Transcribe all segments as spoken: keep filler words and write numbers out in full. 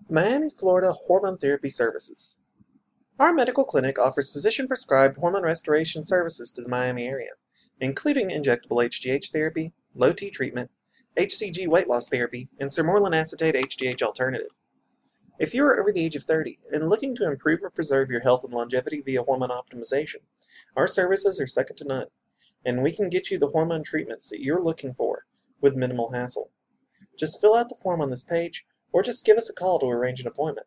Miami, Florida Hormone Therapy Services. Our medical clinic offers physician-prescribed hormone restoration services to the Miami area, including injectable H G H therapy, low-T treatment, H C G weight loss therapy, and sermorelin acetate H G H alternative. If you are over the age of thirty and looking to improve or preserve your health and longevity via hormone optimization, our services are second to none, and we can get you the hormone treatments that you're looking for with minimal hassle. Just fill out the form on this page, or just give us a call to arrange an appointment.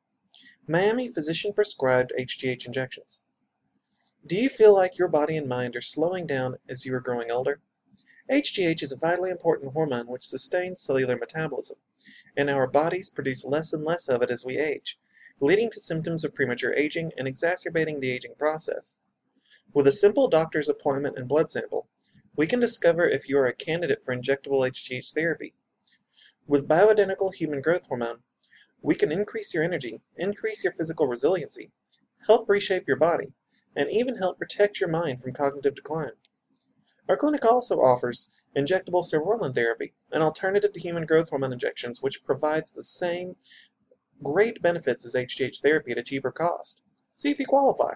Miami Physician-Prescribed H G H Injections. Do you feel like your body and mind are slowing down as you are growing older? H G H is a vitally important hormone which sustains cellular metabolism, and our bodies produce less and less of it as we age, leading to symptoms of premature aging and exacerbating the aging process. With a simple doctor's appointment and blood sample, we can discover if you are a candidate for injectable H G H therapy. With bioidentical human growth hormone, we can increase your energy, increase your physical resiliency, help reshape your body, and even help protect your mind from cognitive decline. Our clinic also offers injectable sermorelin therapy, an alternative to human growth hormone injections which provides the same great benefits as H G H therapy at a cheaper cost. See if you qualify.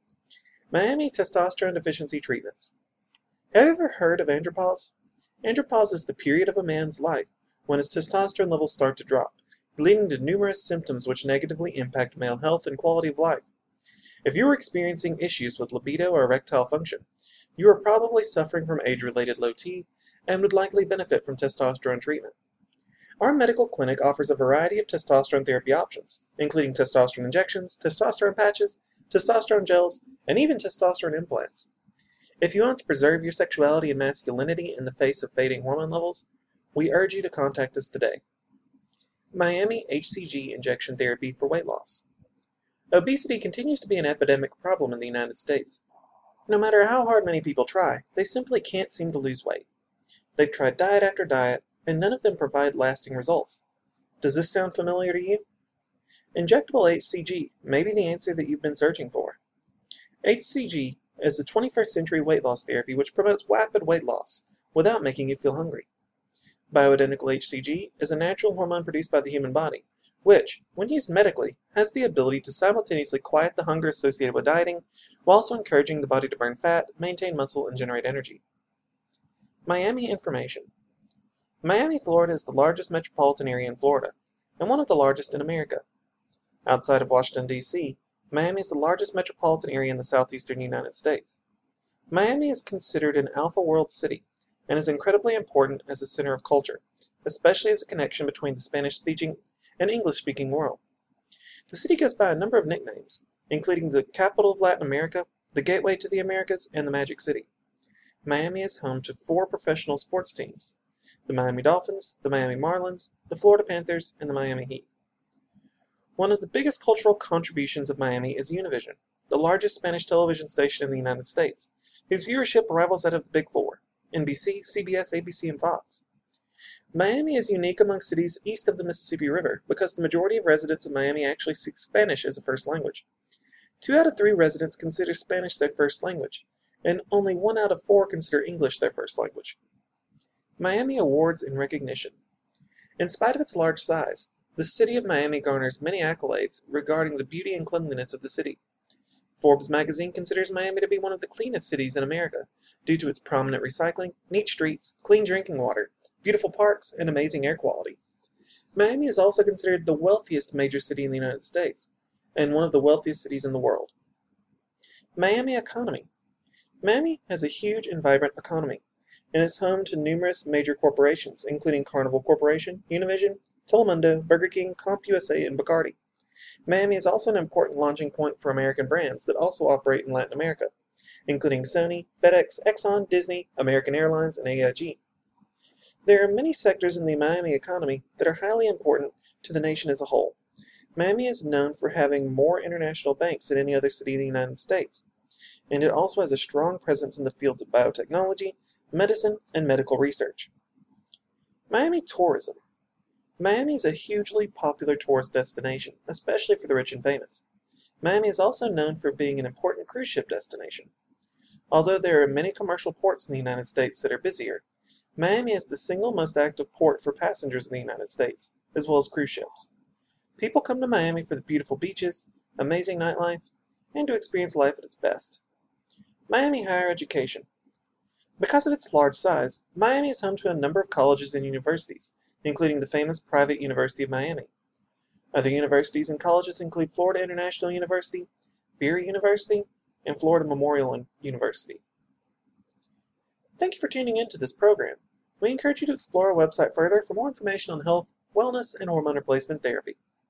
Miami Testosterone Deficiency Treatments. Have you ever heard of andropause? Andropause is the period of a man's life when his testosterone levels start to drop, leading to numerous symptoms which negatively impact male health and quality of life. If you are experiencing issues with libido or erectile function, you are probably suffering from age-related low T and would likely benefit from testosterone treatment. Our medical clinic offers a variety of testosterone therapy options, including testosterone injections, testosterone patches, testosterone gels, and even testosterone implants. If you want to preserve your sexuality and masculinity in the face of fading hormone levels, we urge you to contact us today. Miami H C G injection therapy for weight loss. Obesity continues to be an epidemic problem in the United States. No matter how hard many people try, they simply can't seem to lose weight. They've tried diet after diet, and none of them provide lasting results. Does this sound familiar to you? Injectable H C G may be the answer that you've been searching for. H C G is the twenty-first century weight loss therapy which promotes rapid weight loss without making you feel hungry. Bioidentical H C G is a natural hormone produced by the human body, which, when used medically, has the ability to simultaneously quiet the hunger associated with dieting, while also encouraging the body to burn fat, maintain muscle, and generate energy. Miami information. Miami, Florida is the largest metropolitan area in Florida, and one of the largest in America. Outside of Washington, D C, Miami is the largest metropolitan area in the southeastern United States. Miami is considered an alpha world city, and is incredibly important as a center of culture, especially as a connection between the Spanish-speaking and English-speaking world. The city goes by a number of nicknames, including the capital of Latin America, the gateway to the Americas, and the Magic City. Miami is home to four professional sports teams: the Miami Dolphins, the Miami Marlins, the Florida Panthers, and the Miami Heat. One of the biggest cultural contributions of Miami is Univision, the largest Spanish television station in the United States, whose viewership rivals that of the Big Four: N B C, C B S, A B C, and Fox. Miami is unique among cities east of the Mississippi River because the majority of residents of Miami actually speak Spanish as a first language. Two out of three residents consider Spanish their first language, and only one out of four consider English their first language. Miami awards and recognition. In spite of its large size, the city of Miami garners many accolades regarding the beauty and cleanliness of the city. Forbes magazine considers Miami to be one of the cleanest cities in America due to its prominent recycling, neat streets, clean drinking water, beautiful parks, and amazing air quality. Miami is also considered the wealthiest major city in the United States and one of the wealthiest cities in the world. Miami economy. Miami has a huge and vibrant economy and is home to numerous major corporations, including Carnival Corporation, Univision, Telemundo, Burger King, CompUSA, and Bacardi. Miami is also an important launching point for American brands that also operate in Latin America, including Sony, FedEx, Exxon, Disney, American Airlines, and A I G. There are many sectors in the Miami economy that are highly important to the nation as a whole. Miami is known for having more international banks than any other city in the United States, and it also has a strong presence in the fields of biotechnology, medicine, and medical research. Miami tourism. Miami is a hugely popular tourist destination, especially for the rich and famous. Miami is also known for being an important cruise ship destination. Although there are many commercial ports in the United States that are busier, Miami is the single most active port for passengers in the United States, as well as cruise ships. People come to Miami for the beautiful beaches, amazing nightlife, and to experience life at its best. Miami Higher Education. Because of its large size, Miami is home to a number of colleges and universities, including the famous private University of Miami. Other universities and colleges include Florida International University, Berea University, and Florida Memorial University. Thank you for tuning in to this program. We encourage you to explore our website further for more information on health, wellness, and hormone replacement therapy.